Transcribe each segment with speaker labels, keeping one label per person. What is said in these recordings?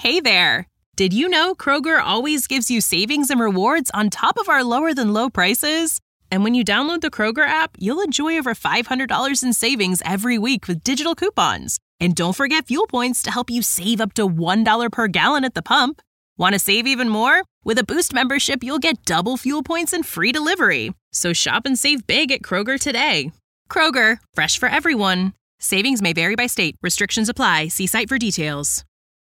Speaker 1: Hey there! Did you know Kroger always gives you savings and rewards on top of our lower-than-low prices? And when you download the Kroger app, you'll enjoy over $500 in savings every week with digital coupons. And don't forget fuel points to help you save up to $1 per gallon at the pump. Want to save even more? With a Boost membership, you'll get double fuel points and free delivery. So shop and save big at Kroger today. Kroger, fresh for everyone. Savings may vary by state. Restrictions apply. See site for details.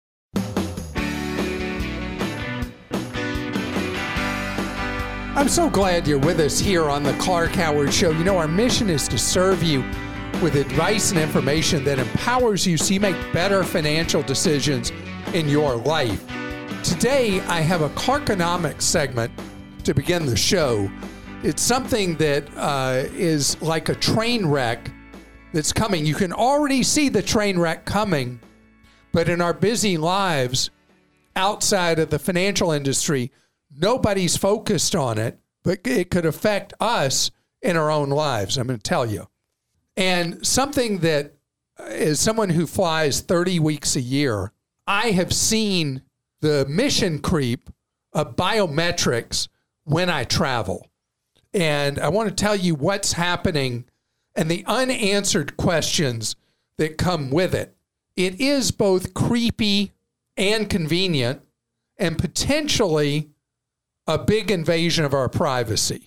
Speaker 2: I'm so glad you're with us here on the Clark Howard Show. You know, our mission is to serve you with advice and information that empowers you so you make better financial decisions in your life. Today, I have a Clarkonomics segment to begin the show. It's something that is like a train wreck that's coming. You can already see the train wreck coming, but in our busy lives outside of the financial industry, nobody's focused on it, but it could affect us in our own lives, I'm going to tell you. And something that, as someone who flies 30 weeks a year, I have seen the mission creep of biometrics when I travel. And I want to tell you what's happening and the unanswered questions that come with it. It is both creepy and convenient and potentially a big invasion of our privacy.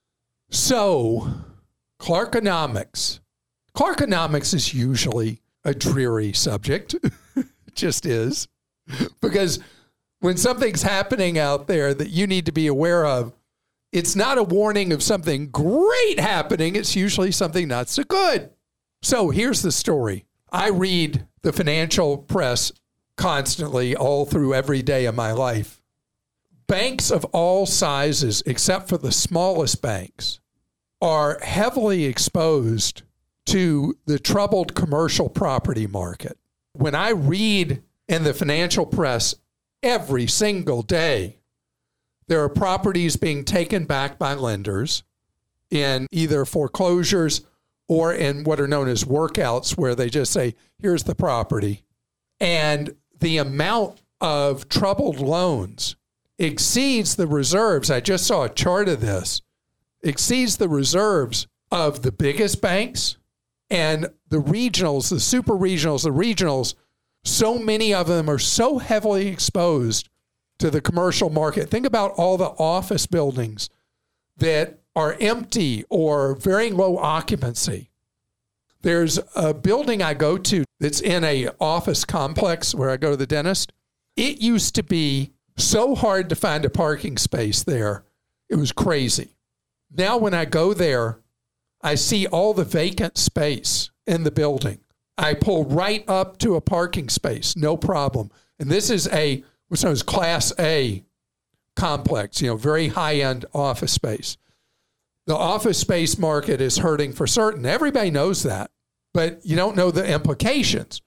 Speaker 2: So, Clarkonomics. Clarkonomics is usually a dreary subject. It just is. Because when something's happening out there that you need to be aware of, it's not a warning of something great happening. It's usually something not so good. So here's the story. I read the financial press constantly all through every day of my life. Banks of all sizes, except for the smallest banks, are heavily exposed to the troubled commercial property market. When I read in the financial press every single day, there are properties being taken back by lenders in either foreclosures or in what are known as workouts, where they just say, here's the property. And the amount of troubled loans exceeds the reserves. I just saw a chart of this. Exceeds the reserves of the biggest banks and the regionals, the super regionals, the regionals. So many of them are so heavily exposed to the commercial market. Think about all the office buildings that are empty or very low occupancy. There's a building I go to that's in a office complex where I go to the dentist. It used to be so hard to find a parking space there. It was crazy. Now when I go there, I see all the vacant space in the building. I pull right up to a parking space, no problem. And this is what's known as Class A complex, very high-end office space. The office space market is hurting for certain. Everybody knows that, but you don't know the implications.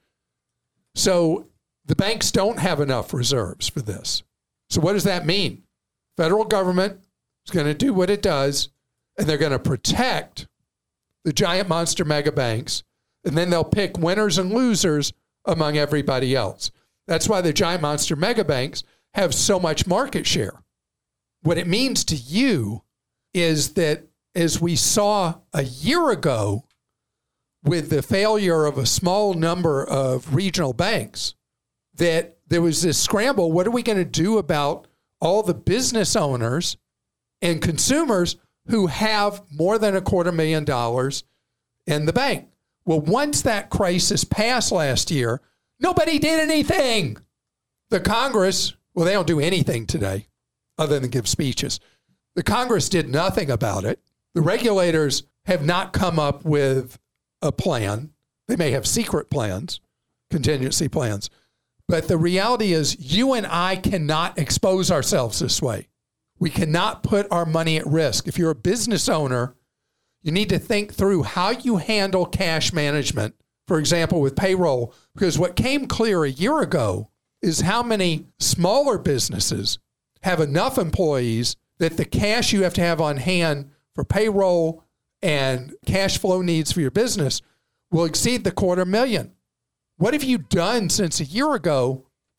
Speaker 2: So the banks don't have enough reserves for this. So what does that mean? Federal government is going to do what it does, and they're going to protect the giant monster mega banks, and then they'll pick winners and losers among everybody else. That's why the giant monster mega banks have so much market share. What it means to you is that, as we saw a year ago with the failure of a small number of regional banks, that there was this scramble. What are we going to do about all the business owners and consumers who have more than $250,000 in the bank? Well, once that crisis passed last year, nobody did anything. The Congress, well, they don't do anything today other than give speeches. The Congress did nothing about it. The regulators have not come up with a plan. They may have secret plans, contingency plans. But the reality is you and I cannot expose ourselves this way. We cannot put our money at risk. If you're a business owner, you need to think through how you handle cash management, for example, with payroll, because what came clear a year ago is how many smaller businesses have enough employees that the cash you have to have on hand for payroll and cash flow needs for your business will exceed the $250,000. What have you done since a year ago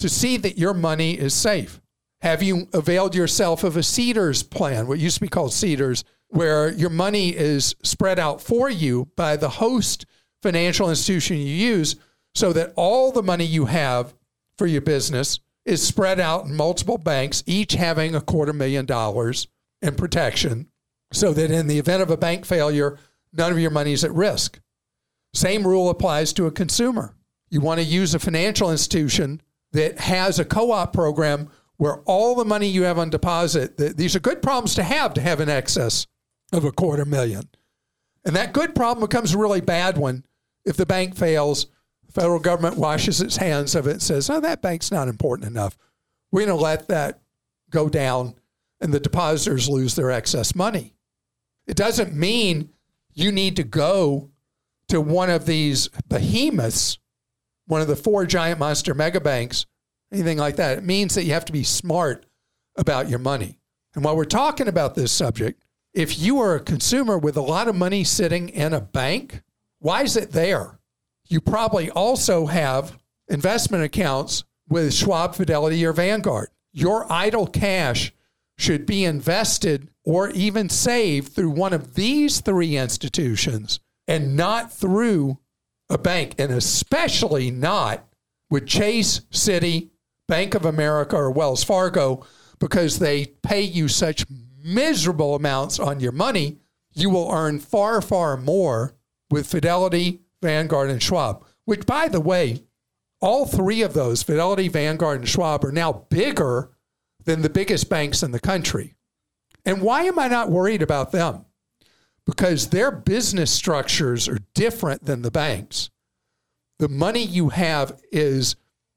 Speaker 2: to see that your money is safe? Have you availed yourself of a Cedars plan, what used to be called Cedars, where your money is spread out for you by the host financial institution you use so that all the money you have for your business is spread out in multiple banks, each having $250,000 in protection, so that in the event of a bank failure, none of your money is at risk. Same rule applies to a consumer. You want to use a financial institution that has a co-op program where all the money you have on deposit, these are good problems to have in excess of $250,000. And that good problem becomes a really bad one if the bank fails. The federal government washes its hands of it and says, oh, that bank's not important enough. We're going to let that go down and the depositors lose their excess money. It doesn't mean you need to go to one of these behemoths, one of the 4 giant monster mega banks, anything like that. It means that you have to be smart about your money. And while we're talking about this subject, if you are a consumer with a lot of money sitting in a bank, why is it there? You probably also have investment accounts with Schwab, Fidelity, or Vanguard. Your idle cash should be invested or even saved through one of these 3 institutions and not through a bank, and especially not with Chase, Citi, Bank of America, or Wells Fargo, because they pay you such miserable amounts on your money. You will earn far, far more with Fidelity, Vanguard, and Schwab, which, by the way, all 3 of those, Fidelity, Vanguard, and Schwab, are now bigger than the biggest banks in the country. And why am I not worried about them? Because their business structures are different than the banks. The money you have is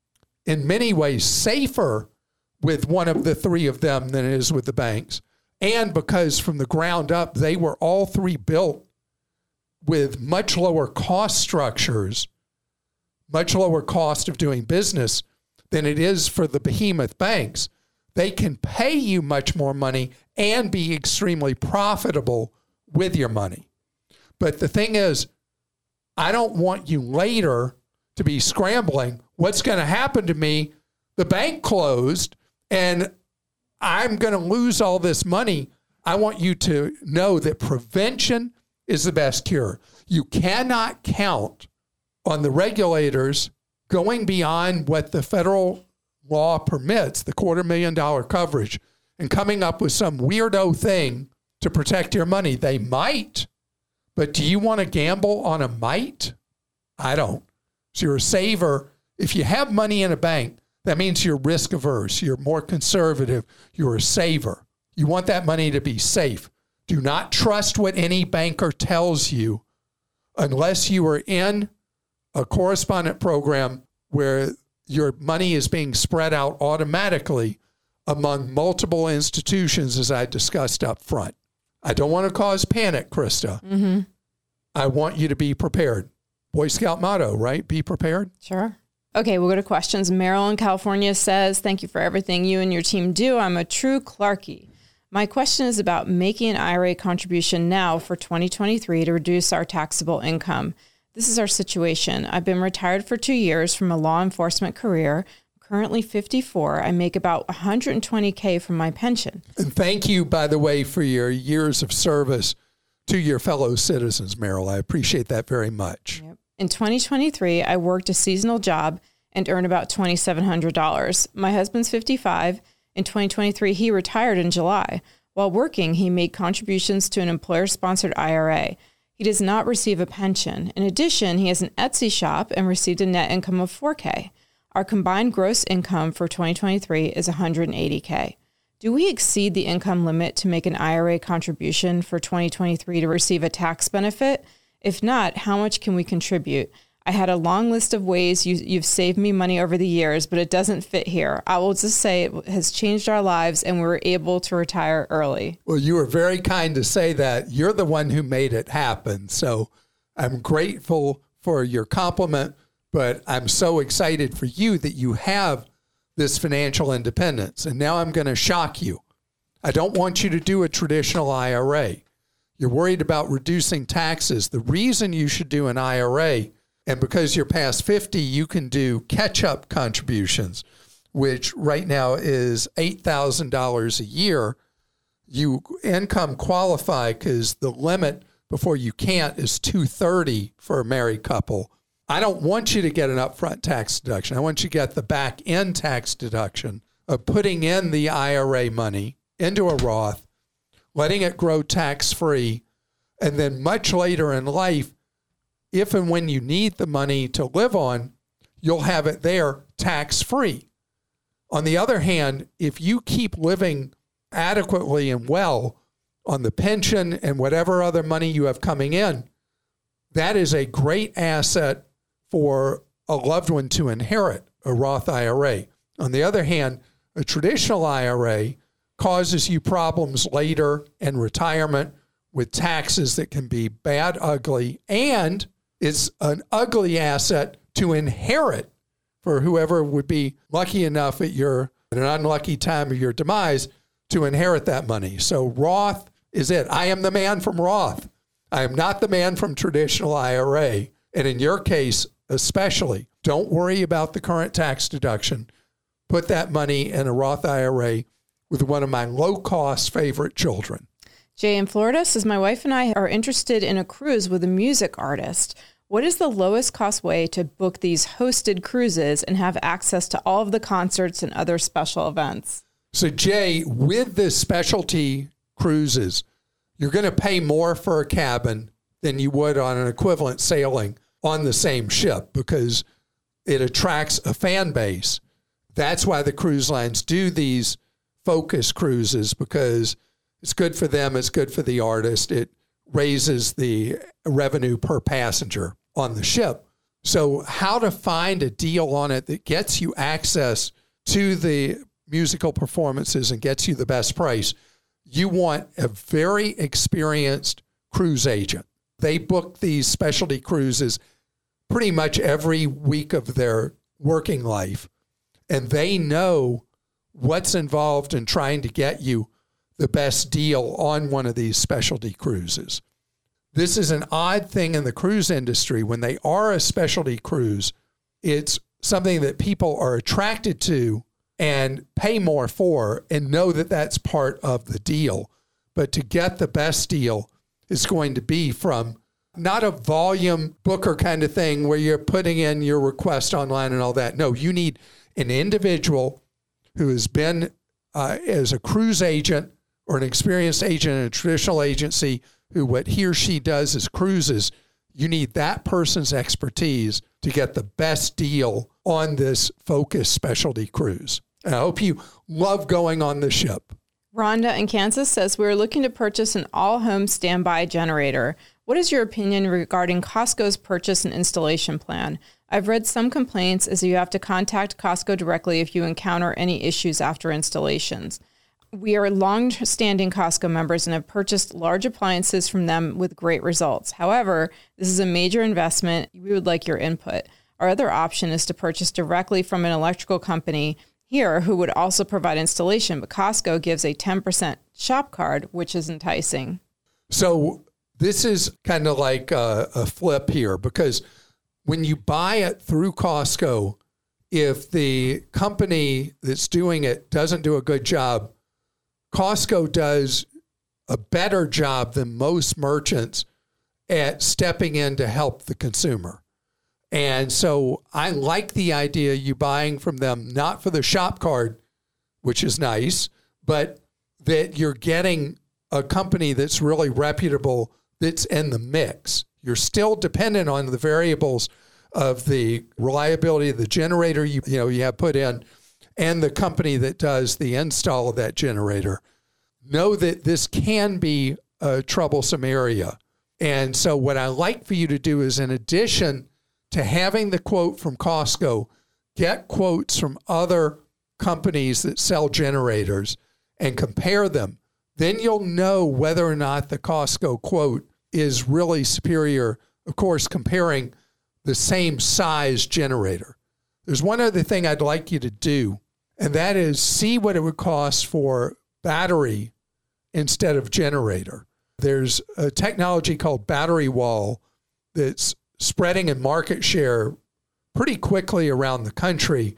Speaker 2: in many ways safer with one of the 3 of them than it is with the banks. And because from the ground up, they were all 3 built with much lower cost structures, much lower cost of doing business than it is for the behemoth banks. They can pay you much more money and be extremely profitable with your money. But the thing is, I don't want you later to be scrambling. What's going to happen to me? The bank closed and I'm going to lose all this money. I want you to know that prevention is the best cure. You cannot count on the regulators going beyond what the federal law permits, the $250,000 coverage, and coming up with some weirdo thing to protect your money. They might, but do you want to gamble on a might? I don't. So you're a saver. If you have money in a bank, that means you're risk averse. You're more conservative. You're a saver. You want that money to be safe. Do not trust what any banker tells you unless you are in a correspondent program where your money is being spread out automatically among multiple institutions, as I discussed up front. I don't want to cause panic, Krista. Mm-hmm. I want you to be prepared. Boy Scout motto, right? Be prepared.
Speaker 3: Sure. Okay, we'll go to questions. Meryl in California says, thank you for everything you and your team do. I'm a true Clarkie. My question is about making an IRA contribution now for 2023 to reduce our taxable income. This is our situation. I've been retired for 2 years from a law enforcement career. Currently 54. I make about $120K from my pension.
Speaker 2: And thank you, by the way, for your years of service to your fellow citizens, Meryl. I appreciate that very much.
Speaker 3: Yep. In 2023, I worked a seasonal job and earned about $2,700. My husband's 55. In 2023, he retired in July. While working, he made contributions to an employer-sponsored IRA. He does not receive a pension. In addition, he has an Etsy shop and received a net income of $4K. Our combined gross income for 2023 is $180K. Do we exceed the income limit to make an IRA contribution for 2023 to receive a tax benefit? If not, how much can we contribute? I had a long list of ways you've saved me money over the years, but it doesn't fit here. I will just say it has changed our lives and we were able to retire early.
Speaker 2: Well, you were very kind to say that. You're the one who made it happen. So I'm grateful for your compliment, but I'm so excited for you that you have this financial independence. And now I'm going to shock you. I don't want you to do a traditional IRA. You're worried about reducing taxes. The reason you should do an IRA, and because you're past 50, you can do catch-up contributions. which right now is $8,000 a year, you income qualify because the limit before you can't is $230 for a married couple. I don't want you to get an upfront tax deduction. I want you to get the back end tax deduction of putting in the IRA money into a Roth, letting it grow tax-free, and then much later in life, if and when you need the money to live on, you'll have it there tax-free. On the other hand, if you keep living adequately and well on the pension and whatever other money you have coming in, that is a great asset for a loved one to inherit, a Roth IRA. On the other hand, a traditional IRA causes you problems later in retirement with taxes that can be bad, ugly, and it's an ugly asset to inherit for whoever would be lucky enough at an unlucky time of your demise to inherit that money. So Roth is it. I am the man from Roth. I am not the man from traditional IRA. And in your case, especially, don't worry about the current tax deduction. Put that money in a Roth IRA with one of my low-cost favorite children.
Speaker 3: Jay in Florida says, my wife and I are interested in a cruise with a music artist. What is the lowest cost way to book these hosted cruises and have access to all of the concerts and other special events?
Speaker 2: So Jay, with the specialty cruises, you're going to pay more for a cabin than you would on an equivalent sailing on the same ship because it attracts a fan base. That's why the cruise lines do these focus cruises, because it's good for them, it's good for the artist, it raises the revenue per passenger on the ship. So how to find a deal on it that gets you access to the musical performances and gets you the best price, you want a very experienced cruise agent. They book these specialty cruises pretty much every week of their working life, and they know what's involved in trying to get you the best deal on one of these specialty cruises. This is an odd thing in the cruise industry. When they are a specialty cruise, it's something that people are attracted to and pay more for and know that that's part of the deal. But to get the best deal is going to be from not a volume booker kind of thing where you're putting in your request online and all that. No, you need an individual who has been as a cruise agent or an experienced agent in a traditional agency who what he or she does is cruises. You need that person's expertise to get the best deal on this focused specialty cruise. And I hope you love going on the ship.
Speaker 3: Rhonda in Kansas says, we're looking to purchase an all-home standby generator. What is your opinion regarding Costco's purchase and installation plan? I've read some complaints as you have to contact Costco directly if you encounter any issues after installations. We are long-standing Costco members and have purchased large appliances from them with great results. However, this is a major investment. We would like your input. Our other option is to purchase directly from an electrical company here who would also provide installation, but Costco gives a 10% shop card, which is enticing.
Speaker 2: So this is kind of like a flip here, because when you buy it through Costco, if the company that's doing it doesn't do a good job, Costco does a better job than most merchants at stepping in to help the consumer. And so I like the idea of you buying from them, not for the shop card, which is nice, but that you're getting a company that's really reputable, that's in the mix. You're still dependent on the variables of the reliability of the generator you have put in and the company that does the install of that generator. Know that this can be a troublesome area. And so what I like for you to do is, in addition to having the quote from Costco, get quotes from other companies that sell generators and compare them. Then you'll know whether or not the Costco quote is really superior, of course, comparing the same size generator. There's one other thing I'd like you to do, and that is see what it would cost for battery instead of generator. There's a technology called battery wall that's spreading in market share pretty quickly around the country.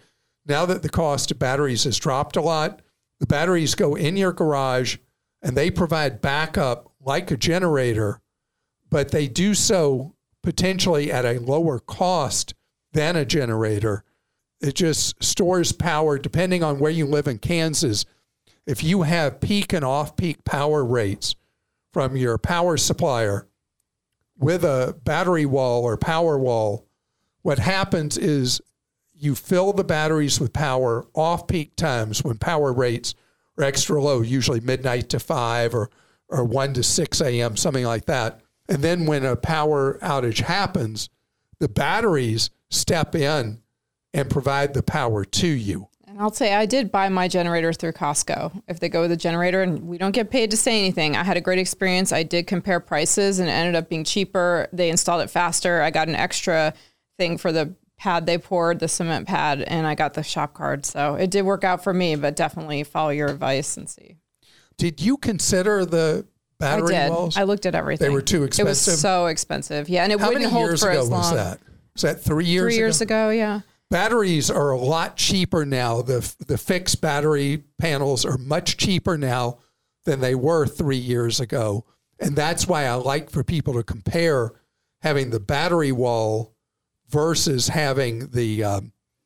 Speaker 2: Now that the cost of batteries has dropped a lot, the batteries go in your garage and they provide backup like a generator, but they do so potentially at a lower cost than a generator. It just stores power depending on where you live in Kansas. If you have peak and off-peak power rates from your power supplier with a battery wall or power wall, what happens is you fill the batteries with power off-peak times when power rates are extra low, usually midnight to 5 or 1 to 6 a.m., something like that. And then when a power outage happens, the batteries step in and provide the power to you.
Speaker 3: And I'll say I did buy my generator through Costco. If they go with a generator, and we don't get paid to say anything, I had a great experience. I did compare prices and it ended up being cheaper. They installed it faster. I got an extra thing for the pad they poured, the cement pad, and I got the shop card. So it did work out for me, but definitely follow your advice and see.
Speaker 2: Did you consider the battery walls?
Speaker 3: I looked at everything.
Speaker 2: They were too expensive?
Speaker 3: It was so expensive. Yeah, and it wouldn't hold for as long.
Speaker 2: How many years ago was that? Was that 3 years ago?
Speaker 3: 3 years ago, yeah.
Speaker 2: Batteries are a lot cheaper now. The fixed battery panels are much cheaper now than they were 3 years ago. And that's why I like for people to compare having the battery wall versus having the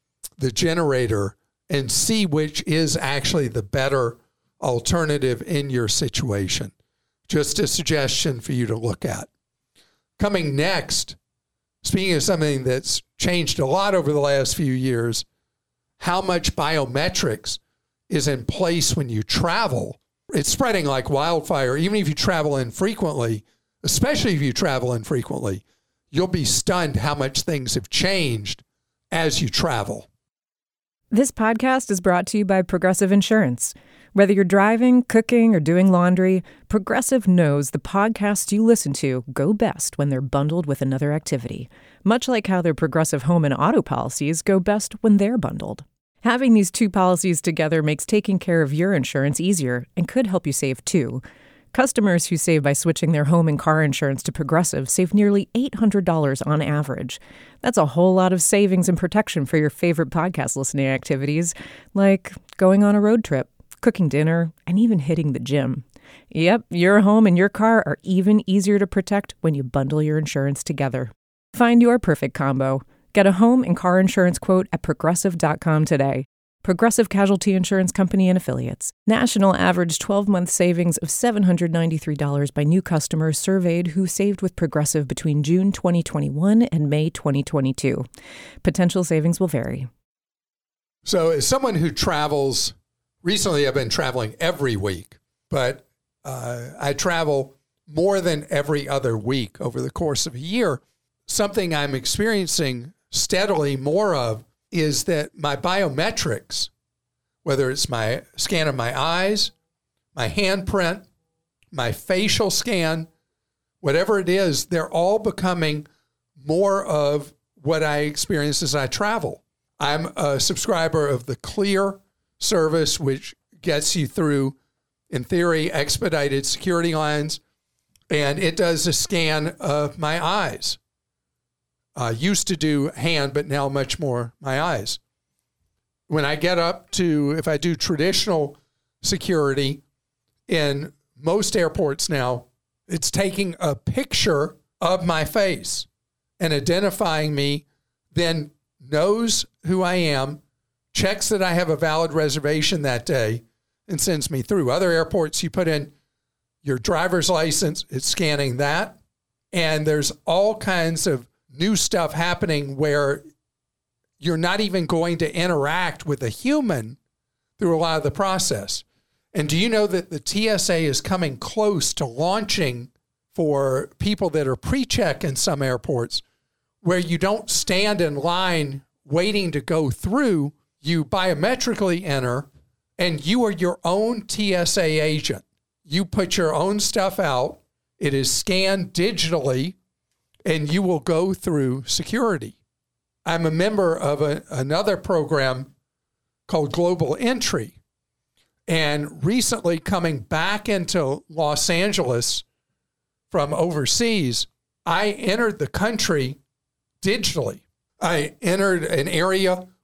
Speaker 2: generator and see which is actually the better alternative in your situation. Just a suggestion for you to look at. Coming next, speaking of something that's changed a lot over the last few years, how much biometrics is in place when you travel. It's spreading like wildfire. Even if you travel infrequently, especially if you travel infrequently, you'll be stunned how much things have changed as you travel.
Speaker 4: This podcast is brought to you by Progressive Insurance. Whether you're driving, cooking, or doing laundry, Progressive knows the podcasts you listen to go best when they're bundled with another activity, much like how their Progressive home and auto policies go best when they're bundled. Having these two policies together makes taking care of your insurance easier and could help you save too. Customers who save by switching their home and car insurance to Progressive save nearly $800 on average. That's a whole lot of savings and protection for your favorite podcast listening activities, like going on a road trip, cooking dinner, and even hitting the gym. Yep, your home and your car are even easier to protect when you bundle your insurance together. Find your perfect combo. Get a home and car insurance quote at Progressive.com today. Progressive Casualty Insurance Company and Affiliates. National average 12-month savings of $793 by new customers surveyed who saved with Progressive between June 2021 and May 2022. Potential savings will vary.
Speaker 2: So as someone who travels, recently I've been traveling every week, but I travel more than every other week over the course of a year. Something I'm experiencing steadily more of is that my biometrics, whether it's my scan of my eyes, my handprint, my facial scan, whatever it is, they're all becoming more of what I experience as I travel. I'm a subscriber of the Clear service, which gets you through, in theory, expedited security lines, and it does a scan of my eyes. Used to do hand, but now much more my eyes. When I get up to, if I do traditional security in most airports now, it's taking a picture of my face and identifying me, then knows who I am, checks that I have a valid reservation that day, and sends me through. Other airports, you put in your driver's license, it's scanning that. And there's all kinds of new stuff happening where you're not even going to interact with a human through a lot of the process. And do you know that the TSA is coming close to launching for people that are pre-check in some airports where you don't stand in line waiting to go through, you biometrically enter and you are your own TSA agent. You put your own stuff out, it is scanned digitally, and you will go through security. I'm a member of another program called Global Entry. And recently coming back into Los Angeles from overseas, I entered the country digitally. I entered an area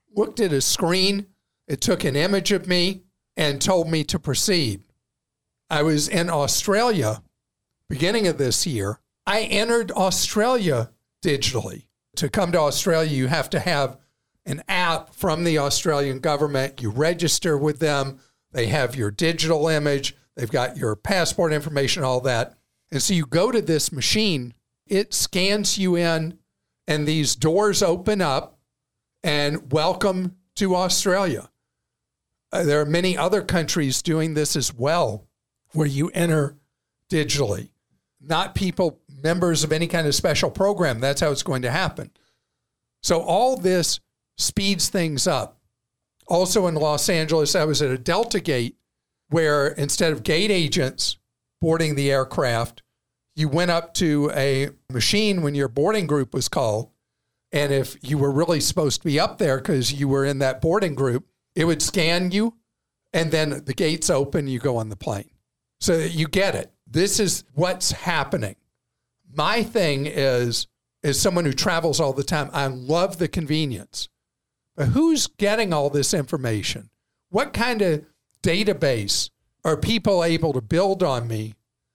Speaker 2: looked at a screen, it took an image of me, and told me to proceed. I was in Australia, beginning of this year. I entered Australia digitally. To come to Australia, you have to have an app from the Australian government. You register with them. They have your digital image. They've got your passport information, all that. And so you go to this machine, it scans you in, and these doors open up, and welcome to Australia. There are many other countries doing this as well, where you enter digitally. Not people, members of any kind of special program. That's how it's going to happen. So all this speeds things up. Also in Los Angeles, I was at a Delta gate where instead of gate agents boarding the aircraft, you went up to a machine when your boarding group was called. And if you were really supposed to be up there because you were in that boarding group, it would scan you, and then the gates open, you go on the plane. So you get it. This is what's happening. My thing is, as someone who travels all the time, I love the convenience. But who's getting all this information? What kind of database are people able to build on me?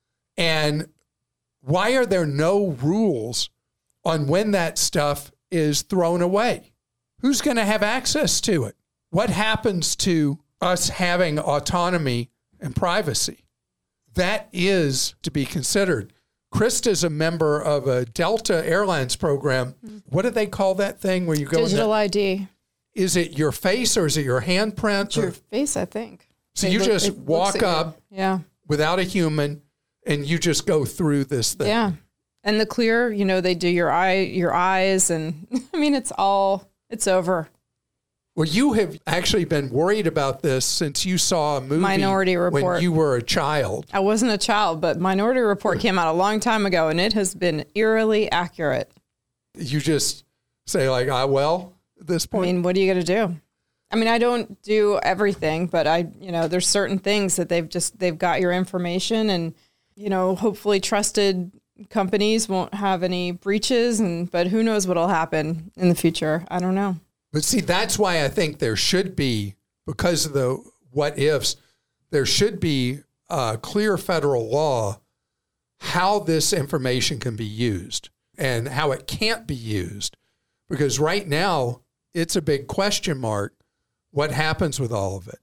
Speaker 2: And why are there no rules on when that stuff is thrown away? Who's going to have access to it? What happens to us having autonomy and privacy? That is to be considered. Krista's a member of a Delta Airlines program. What do they call that thing where you go?
Speaker 3: Digital ID.
Speaker 2: Is it your face or is it your handprint?
Speaker 3: It's your face, I think.
Speaker 2: So you just walk up without a human and you just go through this thing.
Speaker 3: Yeah. And the clear, they do your eyes, and I mean, it's over.
Speaker 2: Well, you have actually been worried about this since you saw a movie
Speaker 3: Minority Report
Speaker 2: when you were a child.
Speaker 3: I wasn't a child, but Minority Report came out a long time ago, and it has been eerily accurate. You
Speaker 2: just say like, well, at this point.
Speaker 3: I mean, what are you going to do? I mean, I don't do everything, but there's certain things that they've got your information, and, hopefully trusted companies won't have any breaches, but who knows what'll happen in the future. I don't know.
Speaker 2: But see, that's why I think there should be, because of the what ifs, there should be a clear federal law how this information can be used and how it can't be used. Because right now, it's a big question mark. What happens with all of it?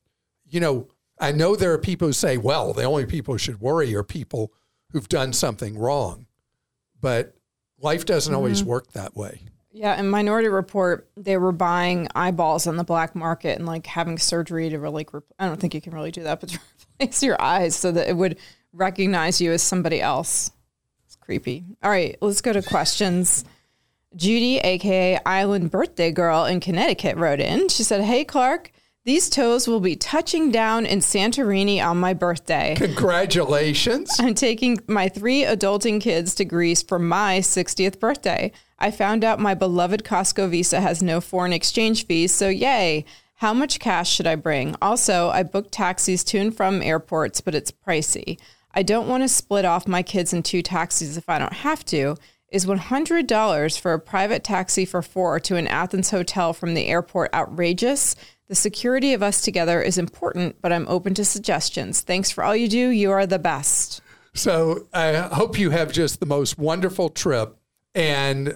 Speaker 2: I know there are people who say, well, the only people who should worry are people who've done something wrong. But life doesn't always work that way.
Speaker 3: Yeah, in Minority Report, they were buying eyeballs on the black market and having surgery to really, I don't think you can really do that, but to replace your eyes so that it would recognize you as somebody else. It's creepy. All right, let's go to questions. Judy, aka Island Birthday Girl in Connecticut, wrote in. She said, "Hey Clark, these toes will be touching down in Santorini on my birthday.
Speaker 2: Congratulations.
Speaker 3: I'm taking my 3 adulting kids to Greece for my 60th birthday. I found out my beloved Costco Visa has no foreign exchange fees, so yay. How much cash should I bring? Also, I booked taxis to and from airports, but it's pricey. I don't want to split off my kids in 2 taxis if I don't have to. Is $100 for a private taxi for 4 to an Athens hotel from the airport outrageous? The security of us together is important, but I'm open to suggestions. Thanks for all you do. You are the best."
Speaker 2: So I hope you have just the most wonderful trip. And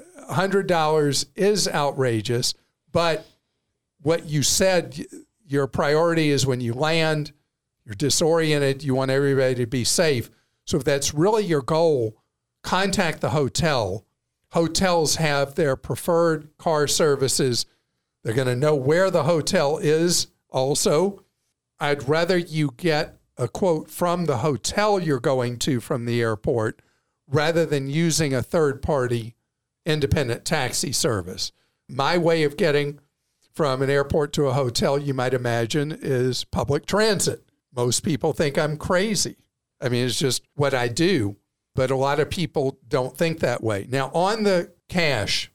Speaker 2: $100 is outrageous. But what you said, your priority is when you land, you're disoriented, you want everybody to be safe. So if that's really your goal, contact the hotel. Hotels have their preferred car services. They're going to know where the hotel is also. I'd rather you get a quote from the hotel you're going to from the airport rather than using a third-party independent taxi service. My way of getting from an airport to a hotel, you might imagine, is public transit. Most people think I'm crazy. I mean, it's just what I do. But a lot of people don't think that way. Now, on the cash,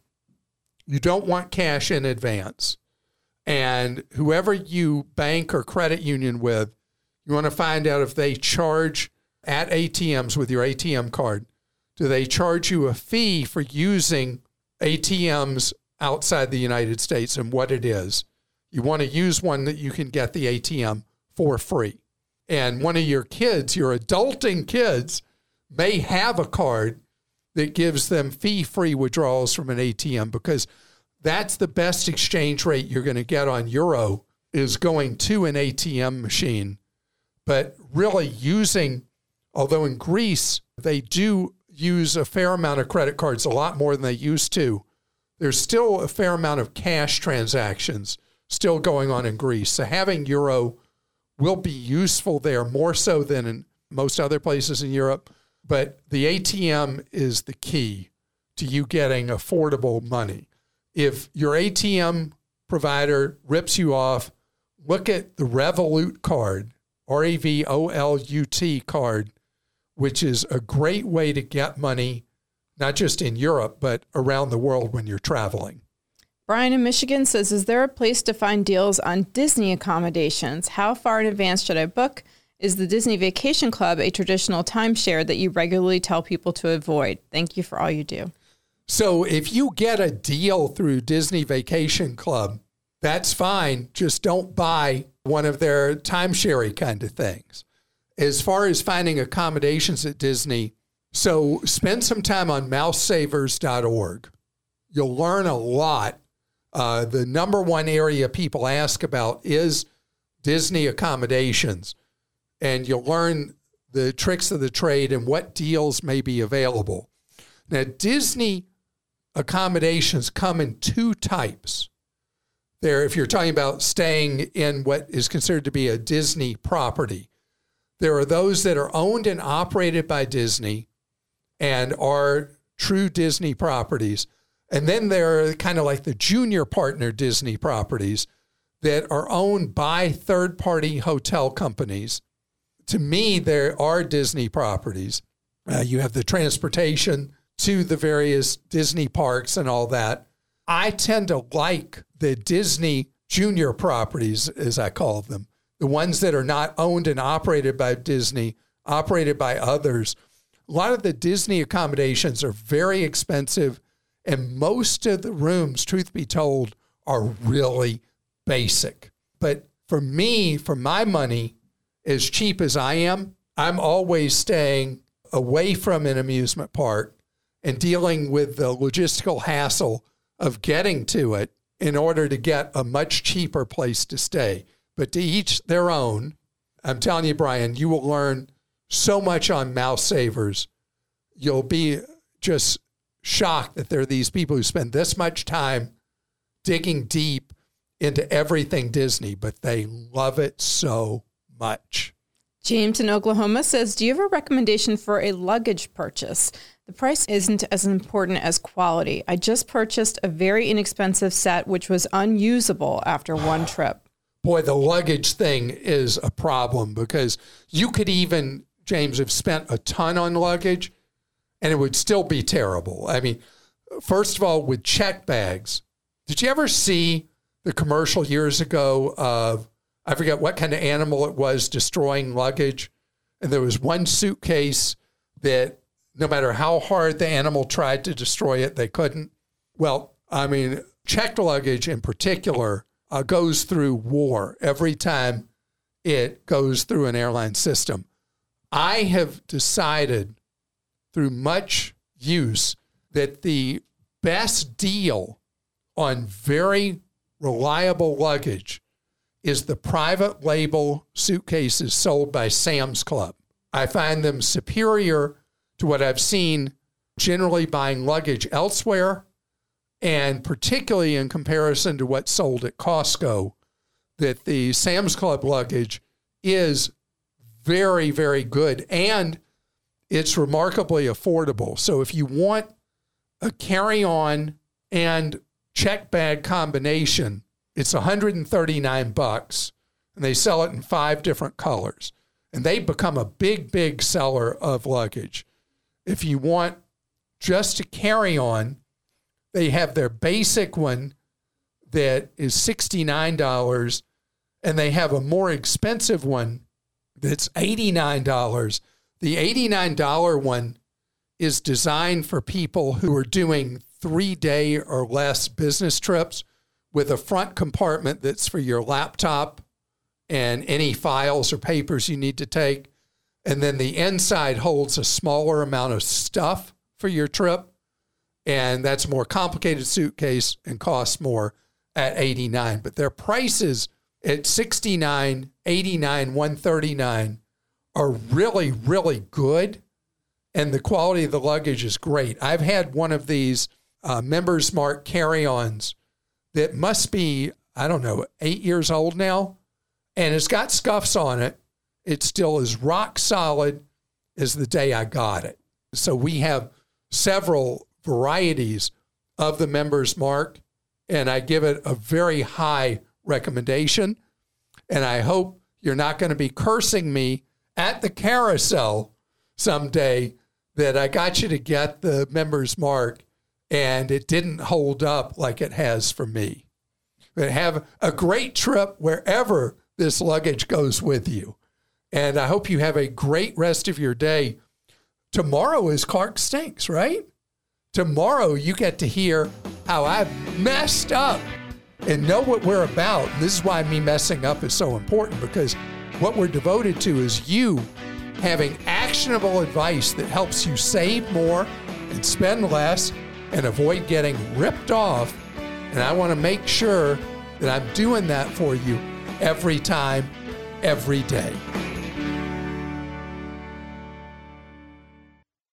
Speaker 2: you don't want cash in advance. And whoever you bank or credit union with, you want to find out if they charge at ATMs with your ATM card. Do they charge you a fee for using ATMs outside the United States and what it is? You want to use one that you can get the ATM for free. And one of your kids, your adulting kids, may have a card that gives them fee-free withdrawals from an ATM, because that's the best exchange rate you're going to get on euro, is going to an ATM machine. But really using, although in Greece, they do use a fair amount of credit cards, a lot more than they used to, there's still a fair amount of cash transactions still going on in Greece. So having euro will be useful there, more so than in most other places in Europe. But the ATM is the key to you getting affordable money. If your ATM provider rips you off, look at the Revolut card, REVOLUT card, which is a great way to get money, not just in Europe, but around the world when you're traveling.
Speaker 3: Brian in Michigan says, is there a place to find deals on Disney accommodations? How far in advance should I book? Is the Disney Vacation Club a traditional timeshare that you regularly tell people to avoid? Thank you for all you do.
Speaker 2: So if you get a deal through Disney Vacation Club, that's fine. Just don't buy one of their timeshare kind of things. As far as finding accommodations at Disney, so spend some time on mousesavers.org. You'll learn a lot. The number one area people ask about is Disney accommodations. And you'll learn the tricks of the trade and what deals may be available. Now, Disney accommodations come in two types. There, if you're talking about staying in what is considered to be a Disney property, there are those that are owned and operated by Disney and are true Disney properties. And then there are kind of like the junior partner Disney properties that are owned by third-party hotel companies. To me, there are Disney properties. You have the transportation to the various Disney parks and all that. I tend to like the Disney junior properties, as I call them, the ones that are not owned and operated by Disney, operated by others. A lot of the Disney accommodations are very expensive, and most of the rooms, truth be told, are really basic. But for me, for my money, as cheap as I am, I'm always staying away from an amusement park and dealing with the logistical hassle of getting to it in order to get a much cheaper place to stay. But to each their own. I'm telling you, Brian, you will learn so much on Mouse Savers. You'll be just shocked that there are these people who spend this much time digging deep into everything Disney, but they love it so much.
Speaker 3: James in Oklahoma says, do you have a recommendation for a luggage purchase? The price isn't as important as quality. I just purchased a very inexpensive set, which was unusable after one trip.
Speaker 2: Boy, the luggage thing is a problem, because you could even, James, have spent a ton on luggage and it would still be terrible. I mean, first of all, with check bags, did you ever see the commercial years ago of, I forget what kind of animal it was, destroying luggage? And there was one suitcase that no matter how hard the animal tried to destroy it, they couldn't. Well, I mean, checked luggage in particular goes through war every time it goes through an airline system. I have decided through much use that the best deal on very reliable luggage is the private label suitcases sold by Sam's Club. I find them superior to what I've seen generally buying luggage elsewhere, and particularly in comparison to what's sold at Costco, that the Sam's Club luggage is very, very good, and it's remarkably affordable. So if you want a carry-on and check bag combination, it's $139, and they sell it in 5 different colors. And they become a big, big seller of luggage. If you want just a carry-on, they have their basic one that is $69, and they have a more expensive one that's $89. The $89 one is designed for people who are doing 3-day or less business trips, with a front compartment that's for your laptop and any files or papers you need to take. And then the inside holds a smaller amount of stuff for your trip. And that's a more complicated suitcase and costs more at $89. But their prices at $69, $89, $139 are really, really good. And the quality of the luggage is great. I've had one of these Members Mark carry-ons that must be, 8 years old now. And it's got scuffs on it. It still is rock solid as the day I got it. So we have several varieties of the Members Mark, and I give it a very high recommendation. And I hope you're not going to be cursing me at the carousel someday that I got you to get the Members Mark and it didn't hold up like it has for me. But have a great trip wherever this luggage goes with you. And I hope you have a great rest of your day. Tomorrow is Clark Stinks, right? Tomorrow you get to hear how I've messed up and know what we're about. And this is why me messing up is so important, because what we're devoted to is you having actionable advice that helps you save more and spend less and avoid getting ripped off. And I want to make sure that I'm doing that for you every time, every day.